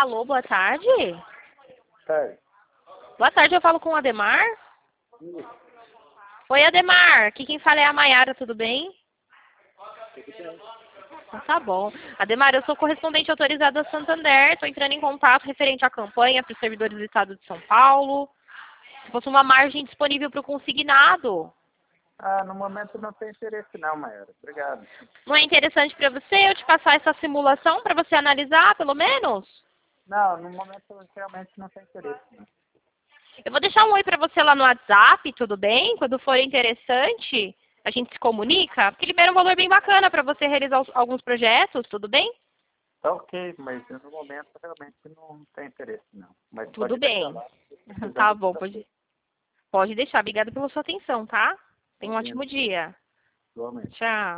Alô, boa tarde. Sério? Boa tarde, eu falo com o Ademar. Isso. Oi, Ademar. Aqui quem fala é a Maiara, tudo bem? Tudo bem. Então tá bom. Ademar, eu sou correspondente autorizada da Santander. Estou entrando em contato referente à campanha para os servidores do Estado de São Paulo. Se fosse uma margem disponível para o consignado. No momento não tem interesse não, Maera. Obrigado. Não é interessante para você eu te passar essa simulação para você analisar, pelo menos? Não, no momento realmente não tem interesse não. Eu vou deixar um oi para você lá no WhatsApp, tudo bem? Quando for interessante, a gente se comunica, porque libera um valor bem bacana para você realizar alguns projetos, tudo bem? Tá ok, mas no momento realmente não tem interesse não. Mas Tudo pode deixar bem. lá. Se precisar, Tá a bom, gente tá pode deixar. Obrigada pela sua atenção, tá? Tenha um ótimo ouvindo. dia. Igualmente. Tchau.